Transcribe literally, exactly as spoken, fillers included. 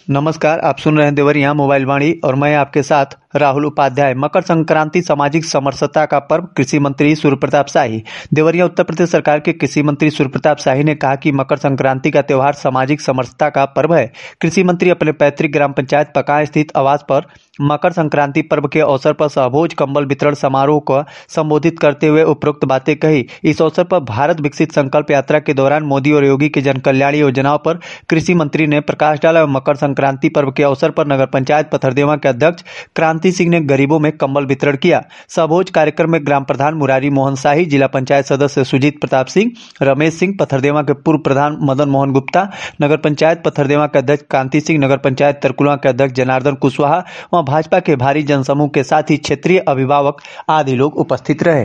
नमस्कार, आप सुन रहे हैं देवरिया मोबाइल वाणी और मैं आपके साथ राहुल उपाध्याय। मकर संक्रांति सामाजिक समरसता का पर्व। कृषि मंत्री सूर्य प्रताप शाही। देवरिया उत्तर प्रदेश सरकार के कृषि मंत्री सूर्य प्रताप शाही ने कहा कि मकर संक्रांति का त्यौहार सामाजिक समरसता का पर्व है। कृषि मंत्री अपने पैतृक ग्राम पंचायत पकां स्थित आवास पर मकर संक्रांति पर्व के अवसर पर सहभोज कंबल वितरण समारोह को संबोधित करते हुए उपरोक्त बातें कही। इस अवसर पर भारत विकसित संकल्प यात्रा के दौरान मोदी और योगी की जन कल्याण योजनाओं पर कृषि मंत्री ने प्रकाश डाला। मकर संक्रांति पर्व के अवसर पर नगर पंचायत पथरदेवा के अध्यक्ष क्रांति सिंह ने गरीबों में कंबल वितरण किया। सहभोज कार्यक्रम में ग्राम प्रधान मुरारी मोहन शाही, जिला पंचायत सदस्य सुजीत प्रताप सिंह, रमेश सिंह, पथरदेवा के पूर्व प्रधान मदन मोहन गुप्ता, नगर पंचायत पथरदेवा के अध्यक्ष कांति सिंह, नगर पंचायत तरकुलवा के अध्यक्ष जनार्दन कुशवाहा व भाजपा के भारी जनसमूह के साथ ही क्षेत्रीय अभिभावक आदि लोग उपस्थित रहे।